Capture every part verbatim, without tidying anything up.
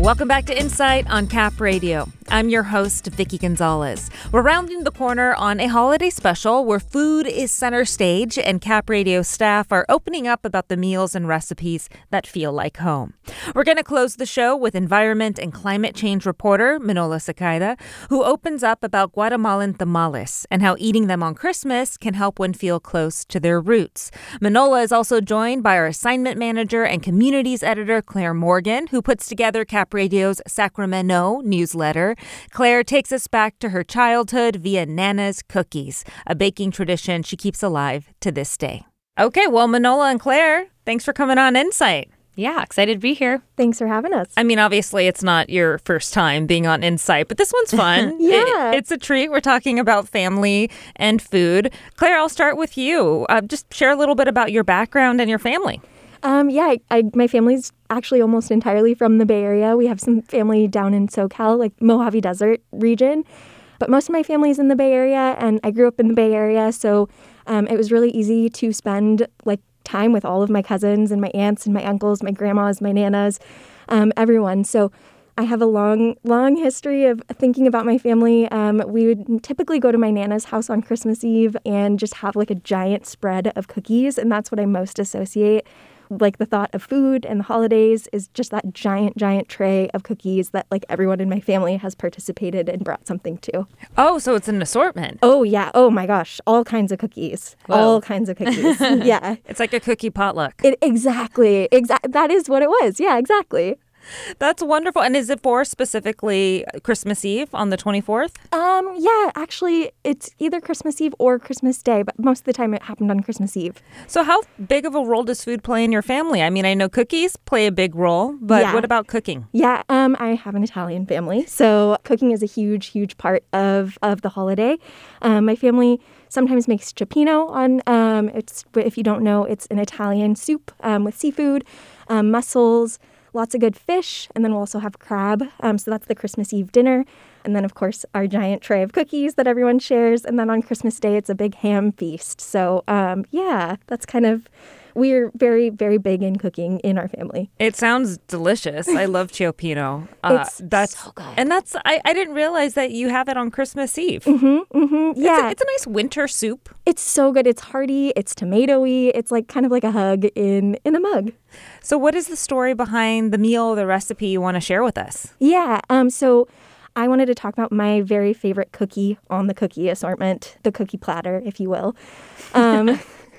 Welcome back to Insight on Cap Radio. I'm your host, Vicky Gonzalez. We're rounding the corner on a holiday special where food is center stage and Cap Radio staff are opening up about the meals and recipes that feel like home. We're going to close the show with environment and climate change reporter Manola Secaida, who opens up about Guatemalan tamales and how eating them on Christmas can help one feel close to their roots. Manola is also joined by our assignment manager and communities editor, Claire Morgan, who puts together Cap Radio's Sacramento newsletter. Claire takes us back to her childhood via Nana's cookies, a baking tradition she keeps alive to this day. Okay, well, Manola and Claire, thanks for coming on Insight. Yeah, excited to be here. Thanks for having us. I mean, obviously, it's not your first time being on Insight, but this one's fun. yeah. It, it's a treat. We're talking about family and food. Claire, I'll start with you. Uh, just share a little bit about your background and your family. Um, yeah, I, I, my family's actually almost entirely from the Bay Area. We have some family down in SoCal, like Mojave Desert region. But most of my family's in the Bay Area, and I grew up in the Bay Area, so um, it was really easy to spend like time with all of my cousins and my aunts and my uncles, my grandmas, my nanas, um, everyone. So I have a long, long history of thinking about my family. Um, we would typically go to my Nana's house on Christmas Eve and just have like a giant spread of cookies, and that's what I most associate. Like the thought of food and the holidays is just that giant, giant tray of cookies that like everyone in my family has participated and brought something to. Oh, so it's an assortment. Oh, yeah. Oh, my gosh. All kinds of cookies. Whoa. All kinds of cookies. Yeah. It's like a cookie potluck. It, exactly. Exa- that is what it was. Yeah, exactly. That's wonderful. And is it for specifically Christmas Eve on the twenty-fourth? Um, yeah, actually, it's either Christmas Eve or Christmas Day, but most of the time it happened on Christmas Eve. So how big of a role does food play in your family? I mean, I know cookies play a big role, but yeah. what about cooking? Yeah, um, I have an Italian family, so cooking is a huge, huge part of, of the holiday. Um, my family sometimes makes cioppino on, um, it's, if you don't know, it's an Italian soup um, with seafood, um, mussels, lots of good fish, and then we'll also have crab. Um, so that's the Christmas Eve dinner. And then, of course, our giant tray of cookies that everyone shares. And then on Christmas Day, it's a big ham feast. So, um, yeah, that's kind of, we're very, very big in cooking in our family. It sounds delicious. I love cioppino. Uh, it's that's, so good. And that's, I, I didn't realize that you have it on Christmas Eve. Mm-hmm, mm-hmm, yeah. It's a, it's a nice winter soup. It's so good. It's hearty. It's tomatoey. It's like kind of like a hug in, in a mug. So what is the story behind the meal, the recipe you want to share with us? Yeah. Um. So I wanted to talk about my very favorite cookie on the cookie assortment, the cookie platter, if you will. Um,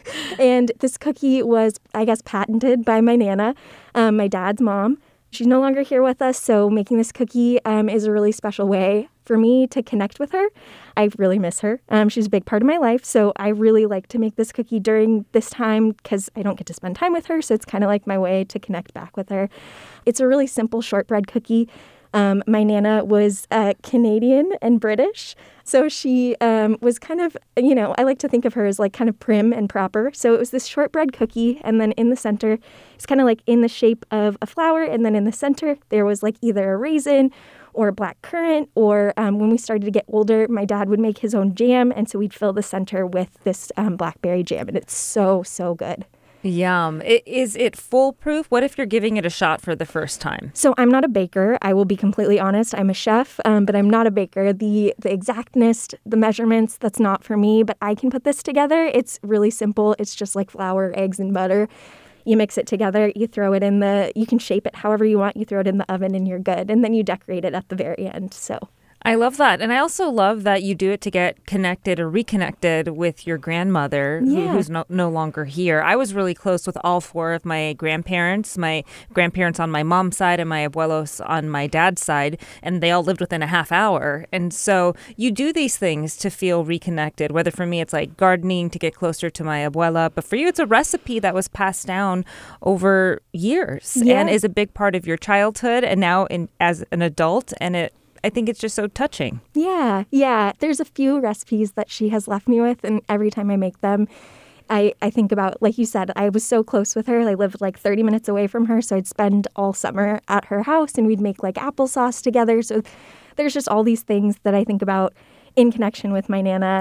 and this cookie was, I guess, patented by my Nana, um, my dad's mom. She's no longer here with us, so making this cookie um, is a really special way for me to connect with her. I really miss her. Um, she's a big part of my life, so I really like to make this cookie during this time because I don't get to spend time with her, so it's kind of like my way to connect back with her. It's a really simple shortbread cookie. Um, my Nana was uh, Canadian and British, so she um, was kind of, you know, I like to think of her as like kind of prim and proper. So it was this shortbread cookie, and then in the center, it's kind of like in the shape of a flower, and then in the center, there was like either a raisin or a black currant, or um, when we started to get older, my dad would make his own jam, and so we'd fill the center with this um, blackberry jam, and it's so, so good. Yum. I- Is it foolproof? What if you're giving it a shot for the first time? So I'm not a baker. I will be completely honest. I'm a chef, um, but I'm not a baker. The the exactness, the measurements, that's not for me, but I can put this together. It's really simple. It's just like flour, eggs, and butter. You mix it together, you throw it in the, you can shape it however you want. You throw it in the oven and you're good. And then you decorate it at the very end. So I love that. And I also love that you do it to get connected or reconnected with your grandmother, who, Yeah. who's no, no longer here. I was really close with all four of my grandparents, my grandparents on my mom's side and my abuelos on my dad's side, and they all lived within a half hour. And so you do these things to feel reconnected, whether for me it's like gardening to get closer to my abuela, but for you it's a recipe that was passed down over years Yeah. and is a big part of your childhood and now in, as an adult, and it I think it's just so touching. yeah, yeah. There's a few recipes that she has left me with, and every time I make them, I, I think about, like you said, I was so close with her. I lived like thirty minutes away from her, so I'd spend all summer at her house, and we'd make like applesauce together. So there's just all these things that I think about in connection with my Nana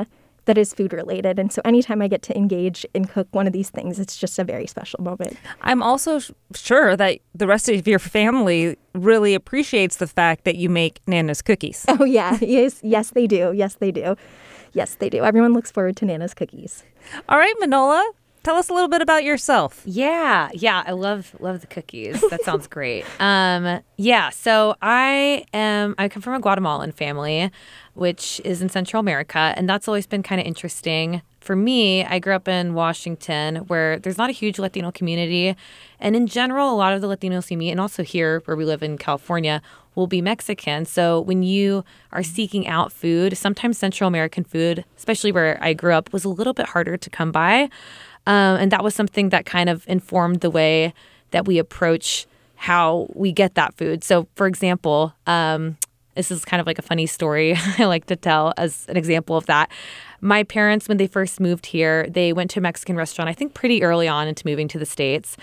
that is food related. And so anytime I get to engage and cook one of these things, it's just a very special moment. I'm also sh- sure that the rest of your family really appreciates the fact that you make Nana's cookies. Oh, yeah. Yes, yes, they do. Yes, they do. Yes, they do. Everyone looks forward to Nana's cookies. All right, Manola, tell us a little bit about yourself. Yeah, yeah, I love love the cookies. That sounds great. Um, yeah, so I am I come from a Guatemalan family, which is in Central America, and that's always been kind of interesting. For me, I grew up in Washington, where there's not a huge Latino community, and in general, a lot of the Latinos you meet, and also here where we live in California, will be Mexican. So when you are seeking out food, sometimes Central American food, especially where I grew up, was a little bit harder to come by. Um, and that was something that kind of informed the way that we approach how we get that food. So, for example, um, this is kind of like a funny story I like to tell as an example of that. My parents, when they first moved here, they went to a Mexican restaurant, I think pretty early on into moving to the States.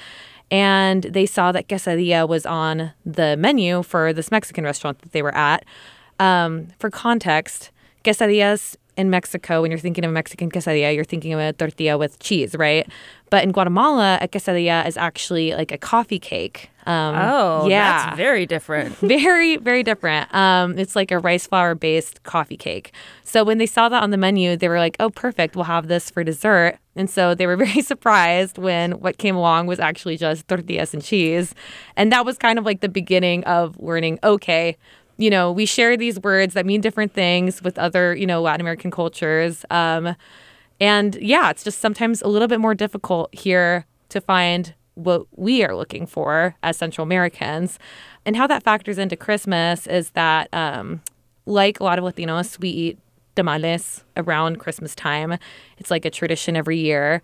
And they saw that quesadilla was on the menu for this Mexican restaurant that they were at. Um, for context, quesadillas in Mexico, when you're thinking of a Mexican quesadilla, you're thinking of a tortilla with cheese, right? But in Guatemala, a quesadilla is actually like a coffee cake. Um, oh, yeah. That's very different. Very, very different. Um, it's like a rice flour-based coffee cake. So when they saw that on the menu, they were like, oh, perfect, we'll have this for dessert. And so they were very surprised when what came along was actually just tortillas and cheese. And that was kind of like the beginning of learning, okay, you know, we share these words that mean different things with other, you know, Latin American cultures. Um, and yeah, it's just sometimes a little bit more difficult here to find what we are looking for as Central Americans. And how that factors into Christmas is that, um, like a lot of Latinos, we eat tamales around Christmas time. It's like a tradition every year.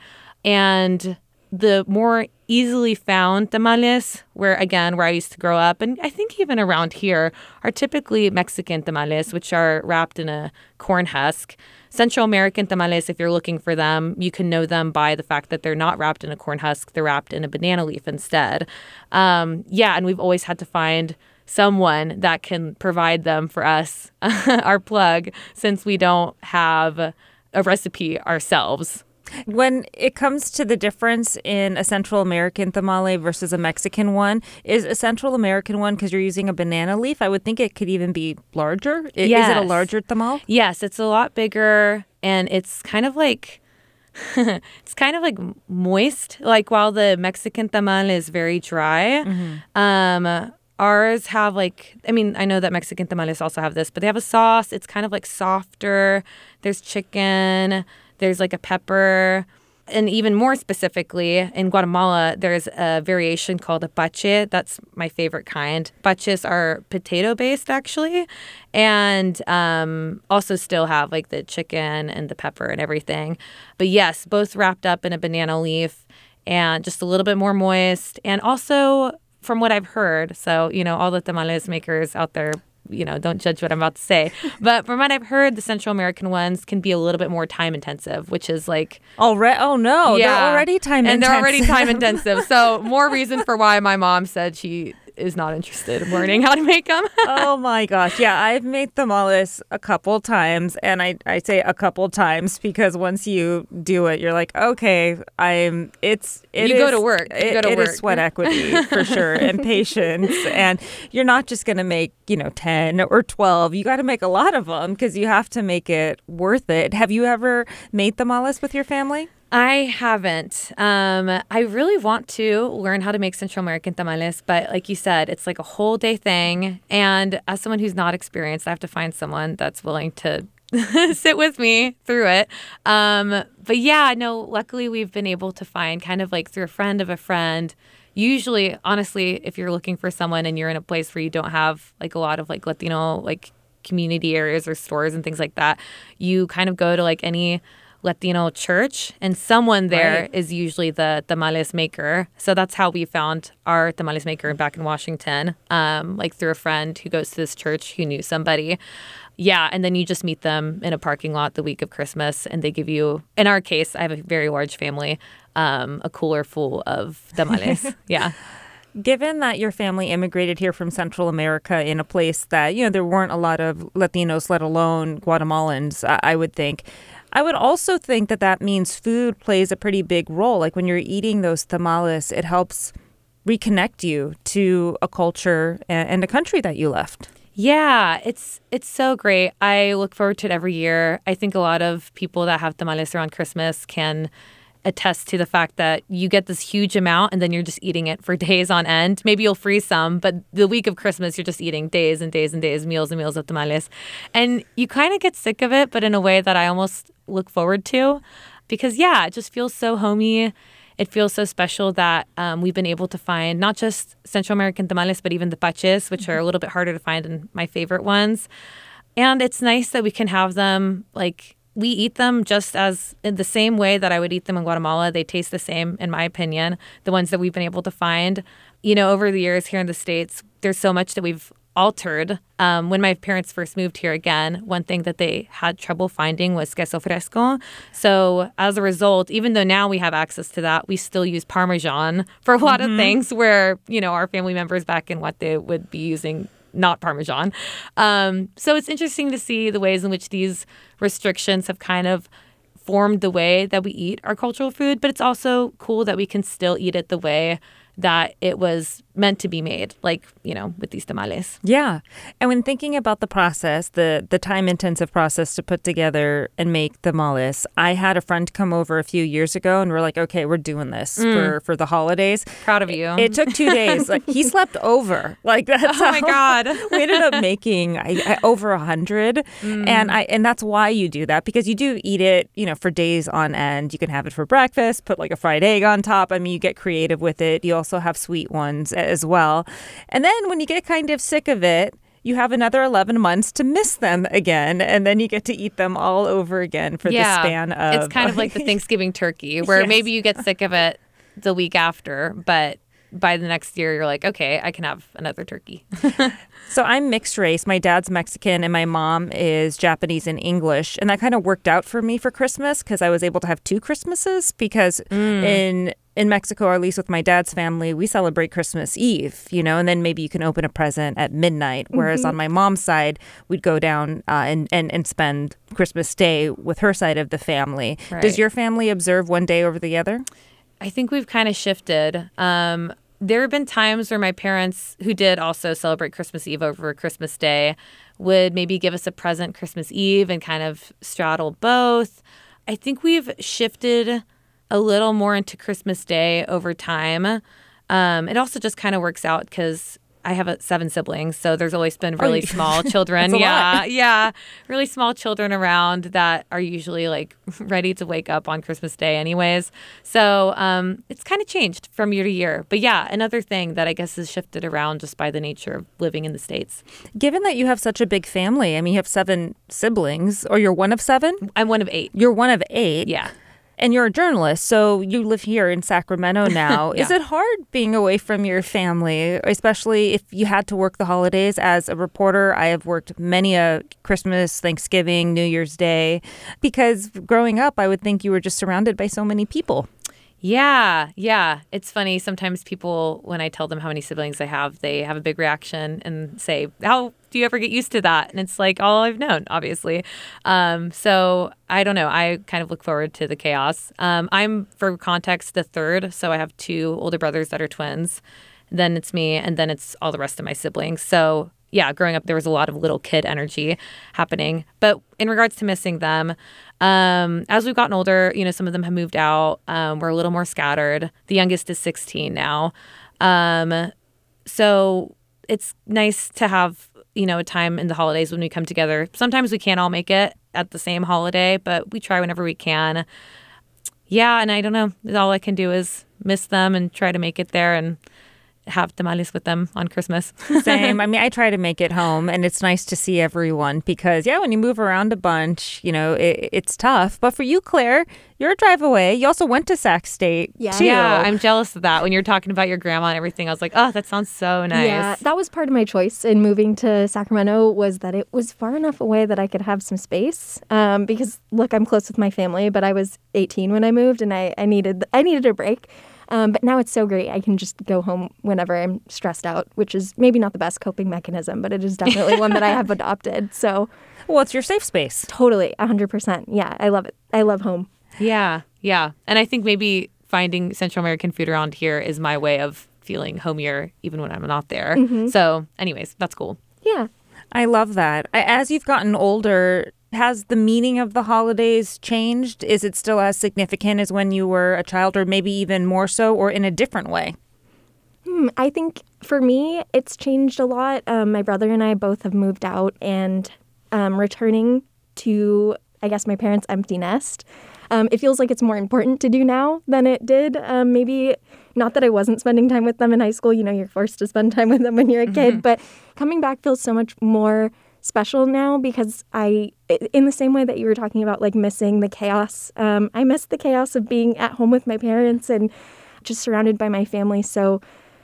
And the more easily found tamales, where, again, where I used to grow up, and I think even around here, are typically Mexican tamales, which are wrapped in a corn husk. Central American tamales, if you're looking for them, you can know them by the fact that they're not wrapped in a corn husk. They're wrapped in a banana leaf instead. Um, yeah, and we've always had to find someone that can provide them for us, our plug, since we don't have a recipe ourselves. When it comes to the difference in a Central American tamale versus a Mexican one, is a Central American one, because you're using a banana leaf, I would think it could even be larger. I- Yes. Is it a larger tamal? Yes, it's a lot bigger, and it's kind of like it's kind of like moist. Like while the Mexican tamal is very dry, mm-hmm. um, ours have like, I mean, I know that Mexican tamales also have this, but they have a sauce. It's kind of like softer. There's chicken. There's like a pepper. And even more specifically, in Guatemala, there's a variation called a pache. That's my favorite kind. Paches are potato-based, actually, and um, also still have like the chicken and the pepper and everything. But yes, both wrapped up in a banana leaf and just a little bit more moist. And also, from what I've heard, so, you know, all the tamales makers out there, you know, don't judge what I'm about to say. But from what I've heard, the Central American ones can be a little bit more time intensive, which is like... Already? Oh, no. Yeah. They're already time and intensive. And they're already time intensive. So more reason for why my mom said she is not interested in learning how to make them. Oh, my gosh. Yeah, I've made tamales a couple times. And I, I say a couple times because once you do it, you're like, okay, I'm... It's... It you is, go to work. You it, go to it work. is sweat equity, for sure, and patience. And you're not just going to make, you know, ten or twelve. You got to make a lot of them because you have to make it worth it. Have you ever made tamales with your family? I haven't. Um, I really want to learn how to make Central American tamales, but like you said, it's like a whole day thing. And as someone who's not experienced, I have to find someone that's willing to sit with me through it. Um, but yeah, no, luckily we've been able to find kind of like through a friend of a friend. Usually, honestly, if you're looking for someone and you're in a place where you don't have like a lot of like Latino like community areas or stores and things like that, you kind of go to like any Latino church, and someone there Right. is usually the tamales maker. So that's how we found our tamales maker back in Washington, um, like through a friend who goes to this church who knew somebody. Yeah, and then you just meet them in a parking lot the week of Christmas, and they give you, in our case, I have a very large family, um, a cooler full of tamales. Yeah. Given that your family immigrated here from Central America in a place that, you know, there weren't a lot of Latinos, let alone Guatemalans, I, I would think, I would also think that that means food plays a pretty big role. Like when you're eating those tamales, it helps reconnect you to a culture and a country that you left. Yeah, it's it's so great. I look forward to it every year. I think a lot of people that have tamales around Christmas can attest to the fact that you get this huge amount and then you're just eating it for days on end. Maybe you'll freeze some, but the week of Christmas, you're just eating days and days and days, meals and meals of tamales. And you kind of get sick of it, but in a way that I almost look forward to because, yeah, it just feels so homey. It feels so special that um, we've been able to find not just Central American tamales, but even the paches, which are a little bit harder to find than my favorite ones. And it's nice that we can have them like we eat them just as in the same way that I would eat them in Guatemala. They taste the same, in my opinion, the ones that we've been able to find. You know, over the years here in the States, there's so much that we've altered. Um, when my parents first moved here again, one thing that they had trouble finding was queso fresco. So as a result, even though now we have access to that, we still use Parmesan for a lot mm-hmm. of things where, you know, our family members back in what they would be using not Parmesan. Um, so it's interesting to see the ways in which these restrictions have kind of formed the way that we eat our cultural food, but it's also cool that we can still eat it the way that it was meant to be made, like, you know, with these tamales. Yeah. And when thinking about the process, the the time-intensive process to put together and make tamales, I had a friend come over a few years ago and we're like, okay, we're doing this mm. for, for the holidays. Proud of you. It, it took two days. Like he slept over. Like that's Oh my God. We ended up making I, I, over a hundred. Mm. And I and that's why you do that, because you do eat it, you know, for days on end. You can have it for breakfast, put like a fried egg on top. I mean, you get creative with it. You also have sweet ones as well. And then when you get kind of sick of it, you have another eleven months to miss them again. And then you get to eat them all over again for yeah, the span of... It's kind of like the Thanksgiving turkey where yes. maybe you get sick of it the week after, but by the next year, you're like, okay, I can have another turkey. So I'm mixed race. My dad's Mexican and my mom is Japanese and English. And that kind of worked out for me for Christmas because I was able to have two Christmases because mm. in... In Mexico, or at least with my dad's family, we celebrate Christmas Eve, you know, and then maybe you can open a present at midnight. Whereas mm-hmm. on my mom's side, we'd go down uh, and, and, and spend Christmas Day with her side of the family. Right. Does your family observe one day over the other? I think we've kind of shifted. Um, there have been times where my parents, who did also celebrate Christmas Eve over Christmas Day, would maybe give us a present Christmas Eve and kind of straddle both. I think we've shifted a little more into Christmas Day over time. Um, it also just kind of works out because I have a, seven siblings, so there's always been really oh, small children. yeah, lot. yeah, really small children around that are usually like ready to wake up on Christmas Day, anyways. So um, it's kind of changed from year to year. But yeah, another thing that I guess has shifted around just by the nature of living in the States. Given that you have such a big family, I mean, you have seven siblings, or you're one of seven. I'm one of eight. You're one of eight. Yeah. And you're a journalist, so you live here in Sacramento now. yeah. Is it hard being away from your family, especially if you had to work the holidays? As a reporter, I have worked many a Christmas, Thanksgiving, New Year's Day, because growing up, I would think you were just surrounded by so many people. Yeah, yeah. It's funny. Sometimes people, when I tell them how many siblings I have, they have a big reaction and say, how do you ever get used to that? And it's like all I've known, obviously. Um, so I don't know. I kind of look forward to the chaos. Um, I'm, for context, the third. So I have two older brothers that are twins. Then it's me, and then it's all the rest of my siblings. So yeah, growing up, there was a lot of little kid energy happening. But in regards to missing them, um, as we've gotten older, you know, some of them have moved out. Um, we're a little more scattered. The youngest is sixteen now. Um, so it's nice to have, you know, a time in the holidays when we come together. Sometimes we can't all make it at the same holiday, but we try whenever we can. Yeah, and I don't know. All I can do is miss them and try to make it there and have tamales with them on Christmas. Same. I mean, I try to make it home, and it's nice to see everyone because, yeah, when you move around a bunch, you know, it, it's tough. But for you, Claire, you're a drive away. You also went to Sac State, yeah. too. Yeah, I'm jealous of that. When you're talking about your grandma and everything, I was like, oh, that sounds so nice. Yeah, that was part of my choice in moving to Sacramento was that it was far enough away that I could have some space. Um, because, look, I'm close with my family, but I was eighteen when I moved, and I, I needed I needed a break. Um, but now it's so great. I can just go home whenever I'm stressed out, which is maybe not the best coping mechanism, but it is definitely one that I have adopted. So, well, it's your safe space. Totally, one hundred percent. Yeah, I love it. I love home. Yeah, yeah. And I think maybe finding Central American food around here is my way of feeling homier even when I'm not there. Mm-hmm. So anyways, that's cool. Yeah. I love that. As you've gotten older, has the meaning of the holidays changed? Is it still as significant as when you were a child, or maybe even more so, or in a different way? Hmm, I think for me, it's changed a lot. Um, my brother and I both have moved out, and um, returning to, I guess, my parents' empty nest, um, it feels like it's more important to do now than it did. Um, maybe not that I wasn't spending time with them in high school. You know, you're forced to spend time with them when you're a kid, mm-hmm. but coming back feels so much more special now because I, in the same way that you were talking about, like missing the chaos, um, I miss the chaos of being at home with my parents and just surrounded by my family. So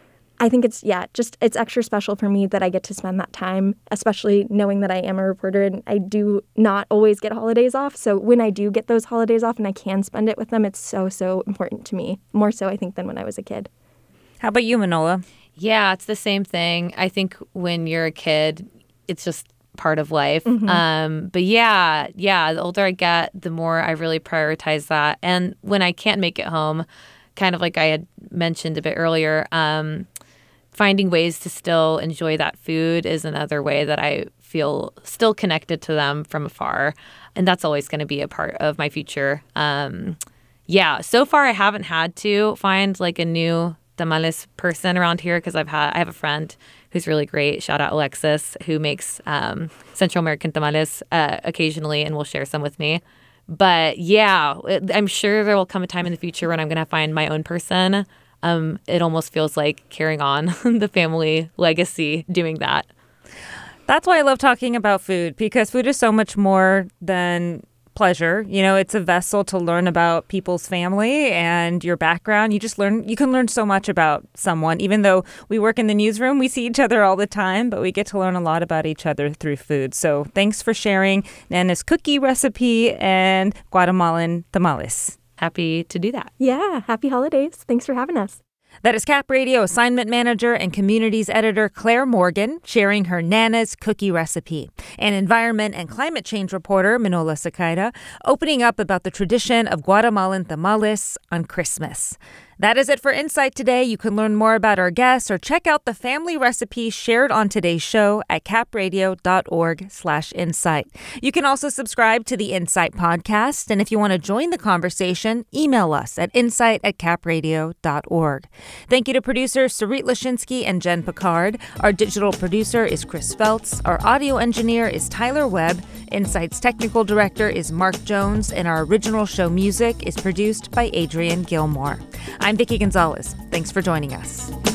I think it's, yeah, just it's extra special for me that I get to spend that time, especially knowing that I am a reporter and I do not always get holidays off. So when I do get those holidays off and I can spend it with them, it's so, so important to me. More so, I think, than when I was a kid. How about you, Manola? Yeah, it's the same thing. I think when you're a kid, it's just part of life. Mm-hmm. Um, but yeah, yeah, the older I get, the more I really prioritize that. And when I can't make it home, kind of like I had mentioned a bit earlier, um, finding ways to still enjoy that food is another way that I feel still connected to them from afar. And that's always going to be a part of my future. Um, yeah, so far I haven't had to find like a new tamales person around here because I've had I have a friend who's really great. Shout out Alexis, who makes um, Central American tamales uh, occasionally and will share some with me. But yeah, I'm sure there will come a time in the future when I'm going to find my own person. Um, it almost feels like carrying on the family legacy doing that. That's why I love talking about food, because food is so much more than pleasure. You know, it's a vessel to learn about people's family and your background. You just learn, you can learn so much about someone. Even though we work in the newsroom, we see each other all the time, but we get to learn a lot about each other through food. So thanks for sharing Nana's cookie recipe and Guatemalan tamales. Happy to do that. Yeah, happy holidays. Thanks for having us. That is Cap Radio assignment manager and communities editor Claire Morgan sharing her Nana's cookie recipe, and environment and climate change reporter Manola Sequeira opening up about the tradition of Guatemalan tamales on Christmas. That is it for Insight today. You can learn more about our guests or check out the family recipes shared on today's show at capradio.org slash insight. You can also subscribe to the Insight podcast. And if you want to join the conversation, email us at insight at capradio dot org. Thank you to producers Sarit Lashinsky and Jen Picard. Our digital producer is Chris Feltz. Our audio engineer is Tyler Webb. Insight's technical director is Mark Jones. And our original show music is produced by Adrian Gilmore. I'm Vicki Gonzalez. Thanks for joining us.